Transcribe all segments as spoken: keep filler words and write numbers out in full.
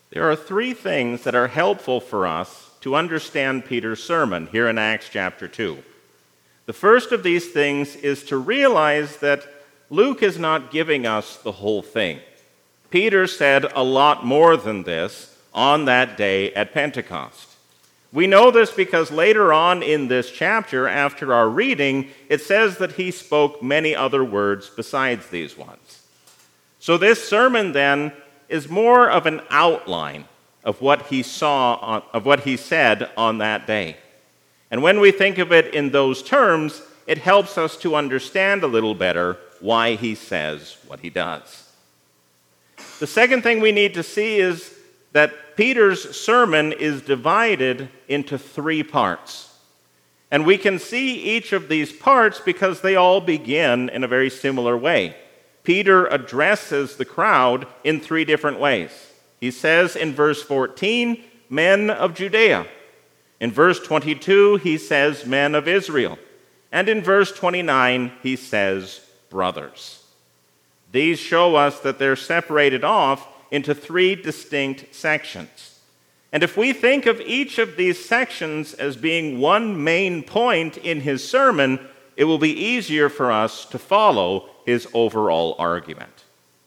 There are three things that are helpful for us to understand Peter's sermon here in Acts chapter two. The first of these things is to realize that Luke is not giving us the whole thing. Peter said a lot more than this on that day at Pentecost. We know this because later on in this chapter, after our reading, it says that he spoke many other words besides these ones. So this sermon then is more of an outline of what he saw, on, of what he said on that day. And when we think of it in those terms, it helps us to understand a little better why he says what he does. The second thing we need to see is that Peter's sermon is divided into three parts. And we can see each of these parts because they all begin in a very similar way. Peter addresses the crowd in three different ways. He says in verse fourteen, "Men of Judea." In verse twenty-two, he says, "Men of Israel." And in verse twenty-nine, he says, "Brothers." These show us that they're separated off into three distinct sections. And if we think of each of these sections as being one main point in his sermon, it will be easier for us to follow his overall argument.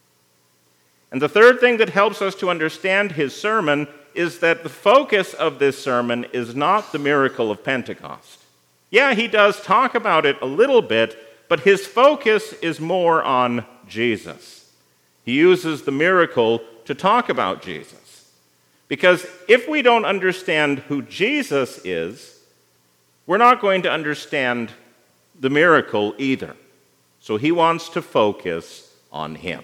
And the third thing that helps us to understand his sermon is that the focus of this sermon is not the miracle of Pentecost. Yeah, he does talk about it a little bit, but his focus is more on Jesus. He uses the miracle to talk about Jesus. Because if we don't understand who Jesus is, we're not going to understand the miracle either. So he wants to focus on him.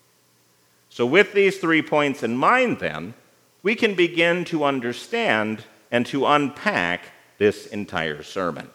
So with these three points in mind then, we can begin to understand and to unpack this entire sermon.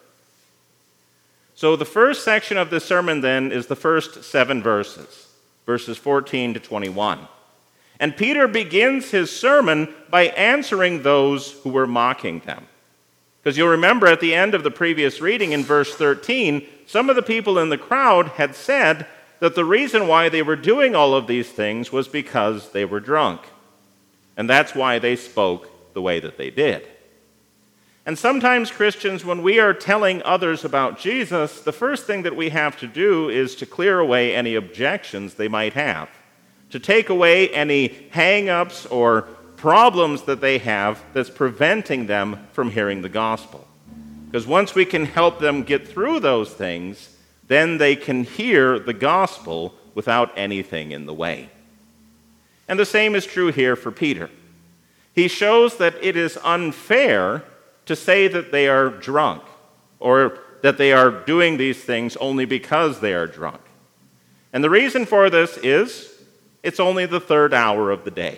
So the first section of this sermon then is the first seven verses, verses fourteen to twenty-one. And Peter begins his sermon by answering those who were mocking them. Because you'll remember at the end of the previous reading in verse thirteen, some of the people in the crowd had said that the reason why they were doing all of these things was because they were drunk. And that's why they spoke the way that they did. And sometimes Christians, when we are telling others about Jesus, the first thing that we have to do is to clear away any objections they might have, to take away any hang-ups or problems that they have that's preventing them from hearing the gospel. Because once we can help them get through those things, then they can hear the gospel without anything in the way. And the same is true here for Peter. He shows that it is unfair to say that they are drunk, or that they are doing these things only because they are drunk. And the reason for this is, it's only the third hour of the day.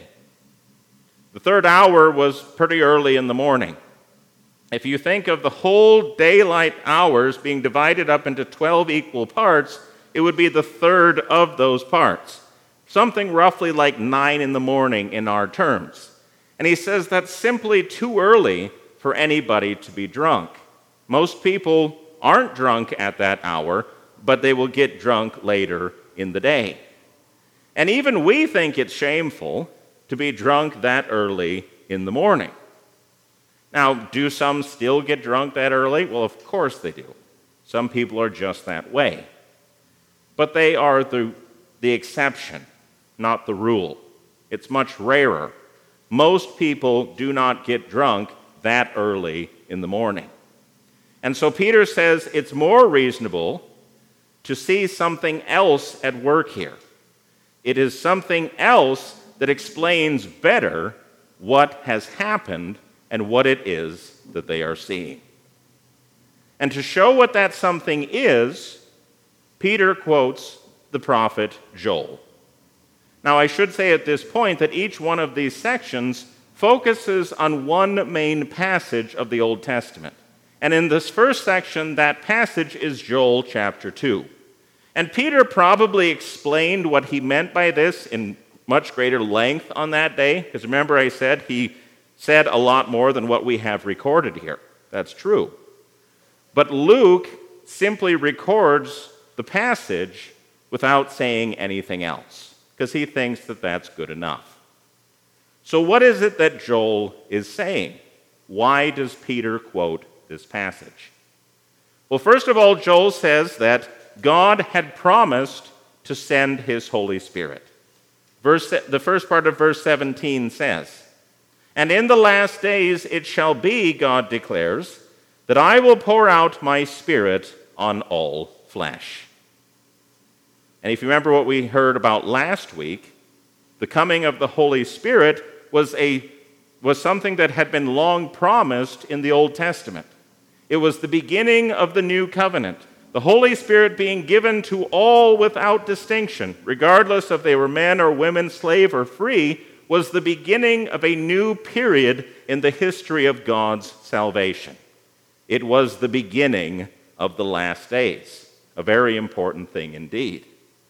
The third hour was pretty early in the morning. If you think of the whole daylight hours being divided up into twelve equal parts, it would be the third of those parts. Something roughly like nine in the morning in our terms. And he says that's simply too early for anybody to be drunk. Most people aren't drunk at that hour, but they will get drunk later in the day. And even we think it's shameful to be drunk that early in the morning. Now, do some still get drunk that early? Well, of course they do. Some people are just that way. But they are the, the exception, not the rule. It's much rarer. Most people do not get drunk that early in the morning. And so Peter says it's more reasonable to see something else at work here. It is something else that explains better what has happened and what it is that they are seeing. And to show what that something is, Peter quotes the prophet Joel. Now, I should say at this point that each one of these sections focuses on one main passage of the Old Testament. And in this first section, that passage is Joel chapter two. And Peter probably explained what he meant by this in much greater length on that day, because remember I said he said a lot more than what we have recorded here. That's true. But Luke simply records the passage without saying anything else, because he thinks that that's good enough. So what is it that Joel is saying? Why does Peter quote this passage? Well, first of all, Joel says that God had promised to send his Holy Spirit. Verse, the first part of verse seventeen says, "And in the last days it shall be, God declares, that I will pour out my Spirit on all flesh." And if you remember what we heard about last week, the coming of the Holy Spirit was, a, was something that had been long promised in the Old Testament. It was the beginning of the new covenant. The Holy Spirit being given to all without distinction, regardless if they were men or women, slave or free, was the beginning of a new period in the history of God's salvation. It was the beginning of the last days, a very important thing indeed.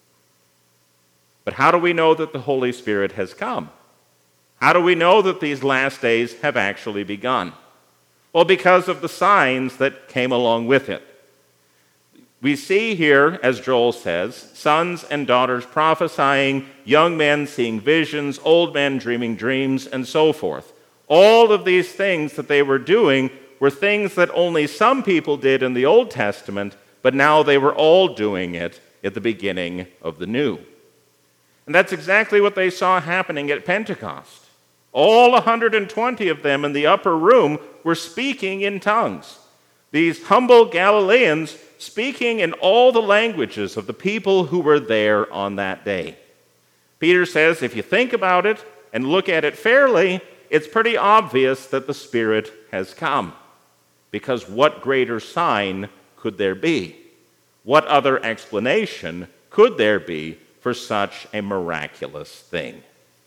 But how do we know that the Holy Spirit has come? How do we know that these last days have actually begun? Well, because of the signs that came along with it. We see here, as Joel says, sons and daughters prophesying, young men seeing visions, old men dreaming dreams, and so forth. All of these things that they were doing were things that only some people did in the Old Testament, but now they were all doing it at the beginning of the New. And that's exactly what they saw happening at Pentecost. All one hundred twenty of them in the upper room were speaking in tongues. These humble Galileans speaking in all the languages of the people who were there on that day. Peter says, if you think about it and look at it fairly, it's pretty obvious that the Spirit has come. Because what greater sign could there be? What other explanation could there be for such a miraculous thing?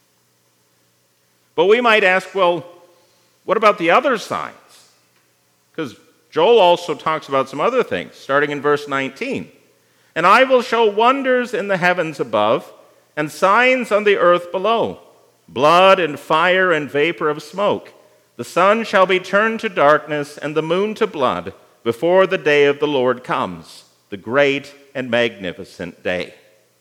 But we might ask, well, what about the other signs? Because Joel also talks about some other things, starting in verse nineteen. "And I will show wonders in the heavens above, and signs on the earth below, blood and fire and vapor of smoke. The sun shall be turned to darkness and the moon to blood before the day of the Lord comes, the great and magnificent day."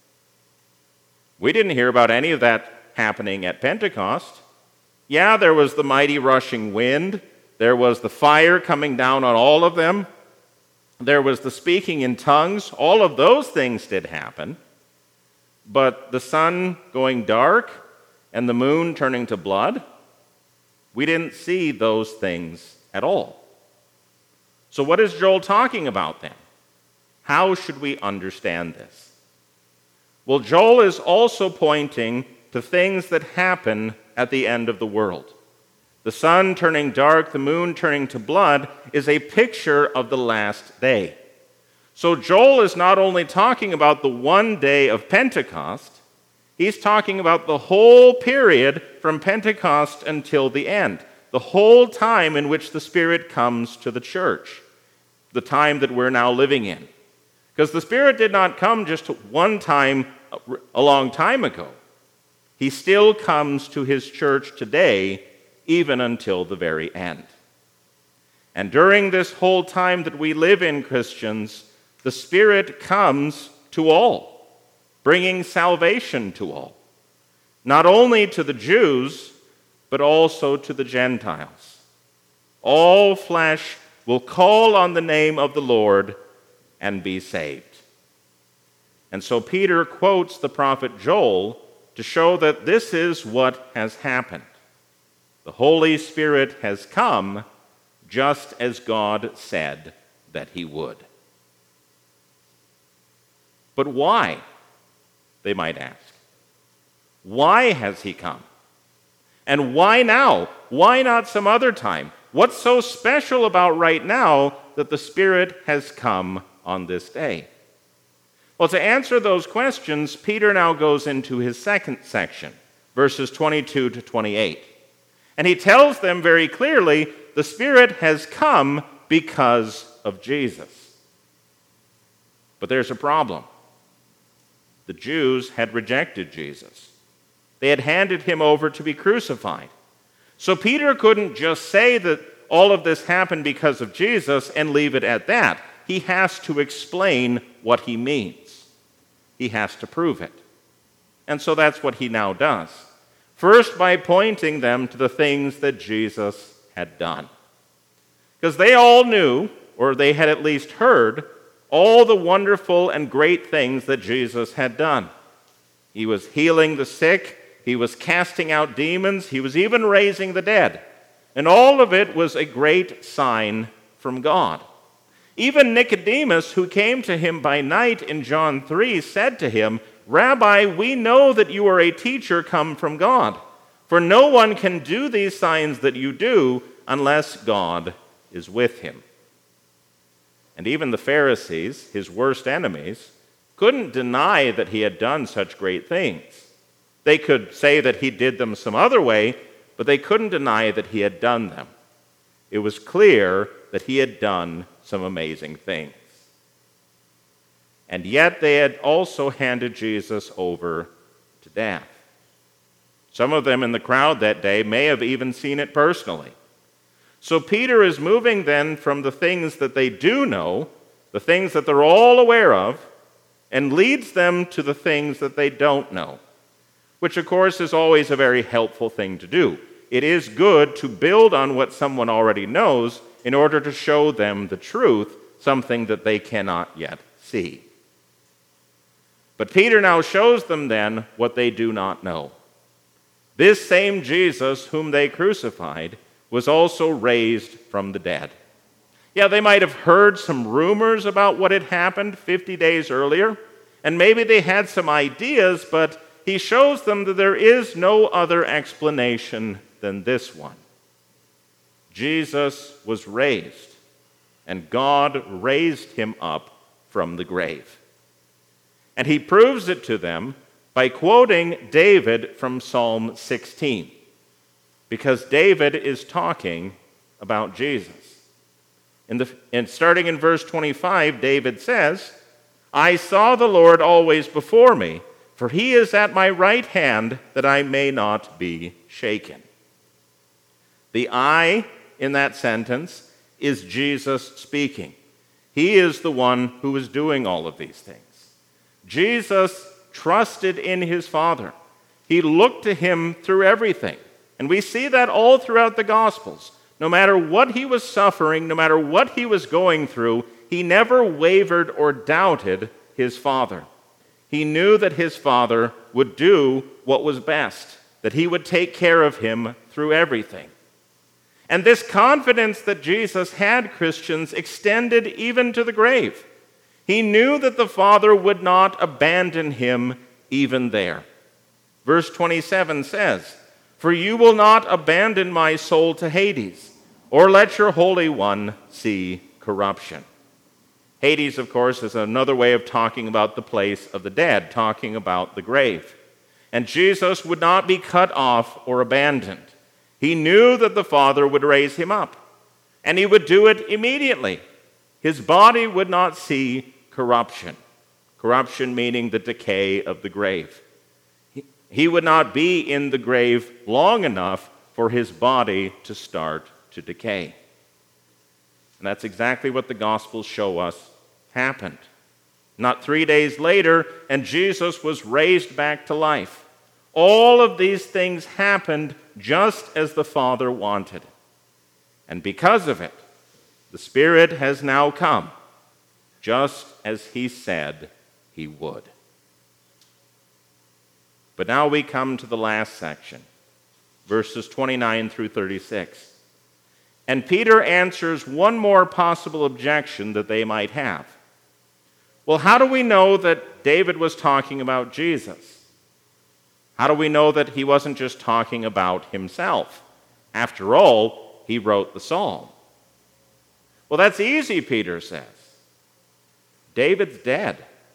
We didn't hear about any of that happening at Pentecost. Yeah, there was the mighty rushing wind. There was the fire coming down on all of them. There was the speaking in tongues. All of those things did happen. But the sun going dark and the moon turning to blood, we didn't see those things at all. So what is Joel talking about then? How should we understand this? Well, Joel is also pointing to things that happen at the end of the world. The sun turning dark, the moon turning to blood, is a picture of the last day. So Joel is not only talking about the one day of Pentecost, he's talking about the whole period from Pentecost until the end, the whole time in which the Spirit comes to the church, the time that we're now living in. Because the Spirit did not come just one time a long time ago. He still comes to his church today, even until the very end. And during this whole time that we live in, Christians, the Spirit comes to all, bringing salvation to all, not only to the Jews, but also to the Gentiles. All flesh will call on the name of the Lord and be saved. And so Peter quotes the prophet Joel to show that this is what has happened. The Holy Spirit has come just as God said that he would. But why, they might ask? Why has he come? And why now? Why not some other time? What's so special about right now that the Spirit has come on this day? Well, to answer those questions, Peter now goes into his second section, verses twenty-two to twenty-eight. And he tells them very clearly, the Spirit has come because of Jesus. But there's a problem. The Jews had rejected Jesus. They had handed him over to be crucified. So Peter couldn't just say that all of this happened because of Jesus and leave it at that. He has to explain what he means. He has to prove it. And so that's what he now does. First, by pointing them to the things that Jesus had done. Because they all knew, or they had at least heard, all the wonderful and great things that Jesus had done. He was healing the sick, he was casting out demons, he was even raising the dead. And all of it was a great sign from God. Even Nicodemus, who came to him by night in John three, said to him, "Rabbi, we know that you are a teacher come from God, for no one can do these signs that you do unless God is with him." And even the Pharisees, his worst enemies, couldn't deny that he had done such great things. They could say that he did them some other way, but they couldn't deny that he had done them. It was clear that he had done some amazing things. And yet they had also handed Jesus over to death. Some of them in the crowd that day may have even seen it personally. So Peter is moving then from the things that they do know, the things that they're all aware of, and leads them to the things that they don't know, which of course is always a very helpful thing to do. It is good to build on what someone already knows in order to show them the truth, something that they cannot yet see. But Peter now shows them then what they do not know. This same Jesus whom they crucified was also raised from the dead. Yeah, they might have heard some rumors about what had happened fifty days earlier, and maybe they had some ideas, but he shows them that there is no other explanation than this one. Jesus was raised, and God raised him up from the grave. And he proves it to them by quoting David from Psalm sixteen, because David is talking about Jesus. In the, and starting in verse twenty-five, David says, "I saw the Lord always before me, for he is at my right hand, that I may not be shaken." The I in that sentence is Jesus speaking. He is the one who is doing all of these things. Jesus trusted in his Father. He looked to him through everything. And we see that all throughout the Gospels. No matter what he was suffering, no matter what he was going through, he never wavered or doubted his Father. He knew that his Father would do what was best, that he would take care of him through everything. And this confidence that Jesus had, Christians, extended even to the grave. He knew that the Father would not abandon him even there. Verse twenty-seven says, "For you will not abandon my soul to Hades, or let your Holy One see corruption." Hades, of course, is another way of talking about the place of the dead, talking about the grave. And Jesus would not be cut off or abandoned. He knew that the Father would raise him up, and he would do it immediately. His body would not see corruption. Corruption meaning the decay of the grave. He, he would not be in the grave long enough for his body to start to decay. And that's exactly what the Gospels show us happened. Not three days later, and Jesus was raised back to life. All of these things happened just as the Father wanted. And because of it, the Spirit has now come, just as he said he would. But now we come to the last section, verses twenty-nine through thirty-six. And Peter answers one more possible objection that they might have. Well, how do we know that David was talking about Jesus? How do we know that he wasn't just talking about himself? After all, he wrote the psalm. Well, that's easy, Peter says. David's dead.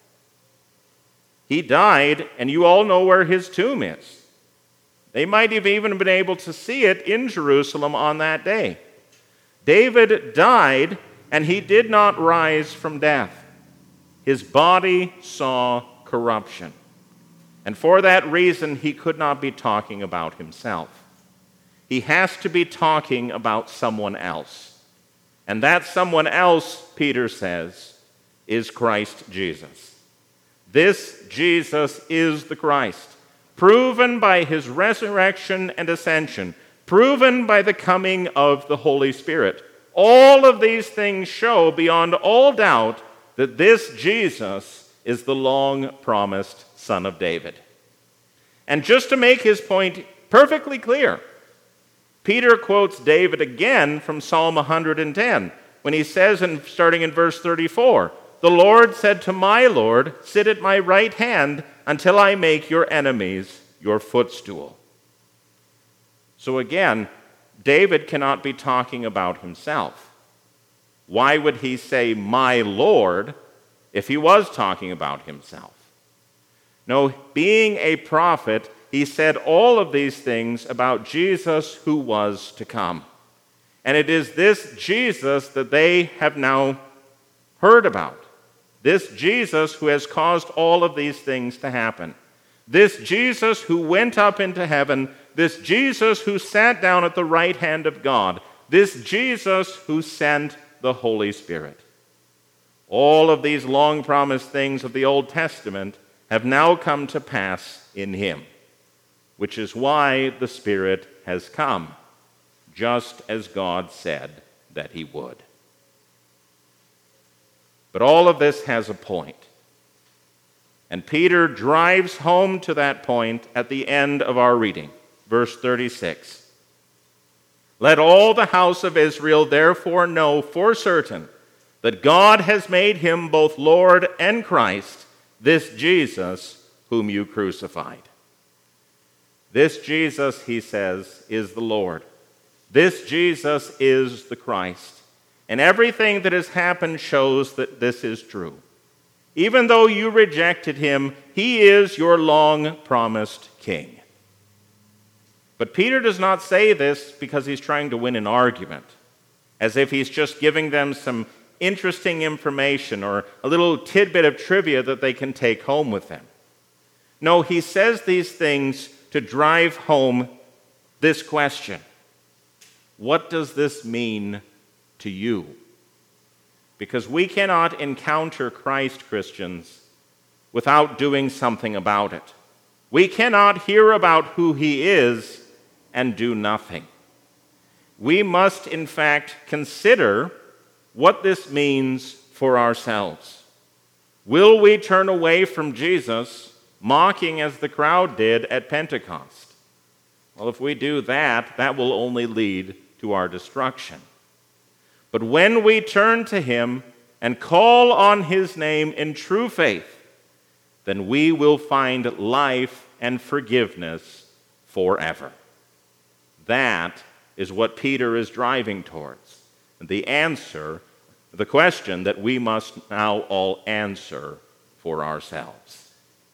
He died, and you all know where his tomb is. They might have even been able to see it in Jerusalem on that day. David died, and he did not rise from death. His body saw corruption. And for that reason, he could not be talking about himself. He has to be talking about someone else. And that someone else, Peter says, is Christ Jesus. This Jesus is the Christ, proven by his resurrection and ascension, proven by the coming of the Holy Spirit. All of these things show beyond all doubt that this Jesus is the long-promised Son of David. And just to make his point perfectly clear, Peter quotes David again from Psalm one hundred ten when he says, in, starting in verse thirty-four, "The Lord said to my Lord, sit at my right hand until I make your enemies your footstool." So again, David cannot be talking about himself. Why would he say, "my Lord," if he was talking about himself? No, being a prophet, he said all of these things about Jesus who was to come. And it is this Jesus that they have now heard about. This Jesus who has caused all of these things to happen. This Jesus who went up into heaven. This Jesus who sat down at the right hand of God. This Jesus who sent the Holy Spirit. All of these long-promised things of the Old Testament have now come to pass in him, which is why the Spirit has come, just as God said that he would. But all of this has a point. And Peter drives home to that point at the end of our reading, verse thirty-six. "Let all the house of Israel therefore know for certain that God has made him both Lord and Christ, this Jesus whom you crucified." This Jesus, he says, is the Lord. This Jesus is the Christ. And everything that has happened shows that this is true. Even though you rejected him, he is your long-promised king. But Peter does not say this because he's trying to win an argument, as if he's just giving them some interesting information or a little tidbit of trivia that they can take home with them. No, he says these things to drive home this question: what does this mean to you? Because we cannot encounter Christ, Christians, without doing something about it. We cannot hear about who he is and do nothing. We must, in fact, consider what this means for ourselves. Will we turn away from Jesus, mocking as the crowd did at Pentecost? Well, if we do that, that will only lead to our destruction. But when we turn to him and call on his name in true faith, then we will find life and forgiveness forever. That is what Peter is driving towards. The answer, the question that we must now all answer for ourselves.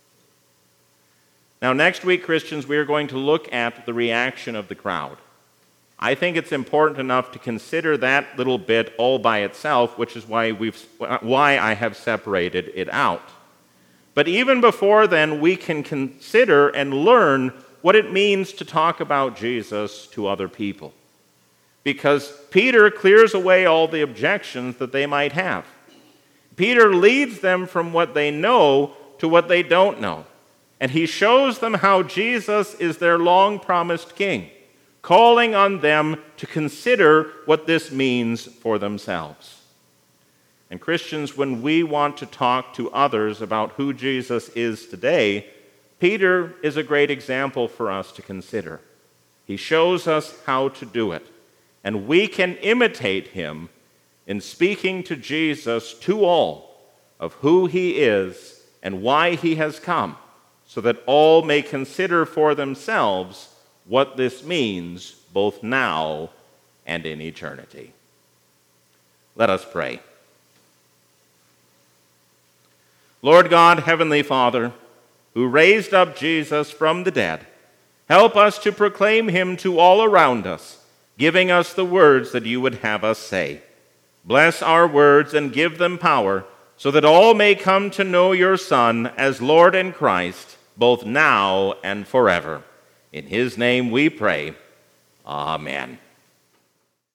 Now, next week, Christians, we are going to look at the reaction of the crowd. I think it's important enough to consider that little bit all by itself, which is why we've why I have separated it out. But even before then, we can consider and learn what it means to talk about Jesus to other people. Because Peter clears away all the objections that they might have. Peter leads them from what they know to what they don't know. And he shows them how Jesus is their long-promised king, calling on them to consider what this means for themselves. And Christians, when we want to talk to others about who Jesus is today, Peter is a great example for us to consider. He shows us how to do it. And we can imitate him in speaking to Jesus to all of who he is and why he has come, so that all may consider for themselves what this means both now and in eternity. Let us pray. Lord God, Heavenly Father, who raised up Jesus from the dead, help us to proclaim him to all around us, giving us the words that you would have us say. Bless our words and give them power, so that all may come to know your Son as Lord and Christ, both now and forever. In his name we pray. Amen.